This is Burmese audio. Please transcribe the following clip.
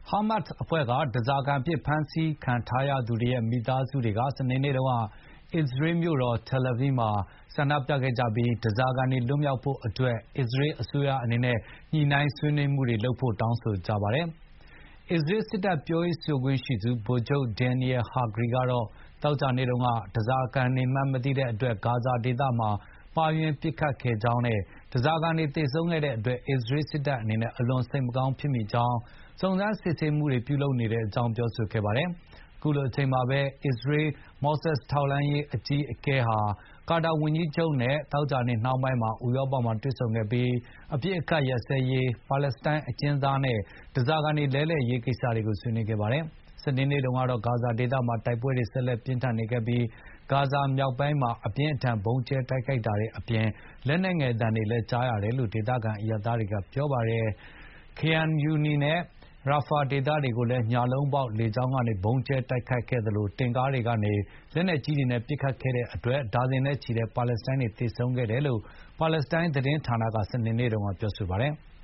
ဟာမတ်စ်အဖွဲ့ကဓားစာခံအဖြစ်ဖမ်းဆီးခံထားရသူတွေရဲ့မိသားစုတွေကစနေနေ့တုန်းကအစ္စရေးမြို့တော် Tel Aviv မှာဆန္ဒပြခဲ့ကြပြီးဓားစာခံတွေလွတ်မြောက်ဖို့အတွက်အစ္စရေးအစိုးရအနေနဲ့ညှိနှိုင်းဆွေးနွေးမှုတွေလုပ်ဖို့တောင်းဆိုကြပါတယ်။ အစ္စရေးစစ်တပ်ပြောရေးဆိုခွင့်ရှိသူဗိုလ်ချုပ် Daniel Hagari ကတော့သောကြာနေ့တုန်းကဓားစာခံတွေမှန်းမသိတဲ့အတွက်ဂါဇာဒေသမှာမှားယွင်းပစ်ခတ်ခဲ့ကြောင်းနဲ့ဓားစာခံတွေသေဆုံးခဲ့တဲ့အတွက်အစ္စရေးစစ်တပ်အနေနဲ့အလွန်စိတ်မကောင်းဖြစ်မိကြောင်းစုံစမ်းစစ်ဆေးမှုတွေပြုလုပ်နေကြောင်းပြောဆိုခဲ့ပါတယ်။ အခုလိုအချိန်မှာပဲအစ္စရေး Mossad ထောက်လှမ်းရေးအကြီးအကဲဟာကာတာဝန်ကြီးချုပ်နဲ့သောကြာနေ့နှောင်းပိုင်းမှာဥရောပမှာတွေ့ဆုံခဲ့ပြီးအပစ်အခတ်ရပ်စဲရေး၊ ပါလက်စတိုင်းအကျဉ်းသားနဲ့ဓားစာခံတွေလဲလှယ်ရေးကိစ္စတွေကိုဆွေးနွေးခဲ့ပါတယ်။ စနေနေ့တုန်းကတော့ဂါဇာဒေသမှာတိုက်ပွဲတွေဆက်လက်ပြင်းထန်နေခဲ့ပြီးဂါဇာမြောက်ပိုင်းမှာအပြင်းအထန်ဗုံးကြဲတိုက်ခိုက်တာတွေအပြင်လက်နက်ငယ်သံတွေလည်းကြားရတယ်လို့ဒေသခံအရပ်သားတွေကပြောပါတယ်။ Khan Younis နဲ့ Rafah ဒေသတွေကိုလည်းညလုံးပေါက်လေကြောင်းကနေဗုံးကြဲတိုက်ခိုက်ခဲ့သလိုတင့်ကားတွေကနေလက်နက်ကြီးတွေနဲ့ပစ်ခတ်ခဲ့တဲ့အတွက်ဒါဇင်နဲ့ချီတဲ့ပါလက်စတိုင်းတွေသေဆုံးခဲ့တယ်လို့ပါလက်စတိုင်းသတင်းဌာနကစနေနေ့တုန်းကပြောဆိုပါတယ်။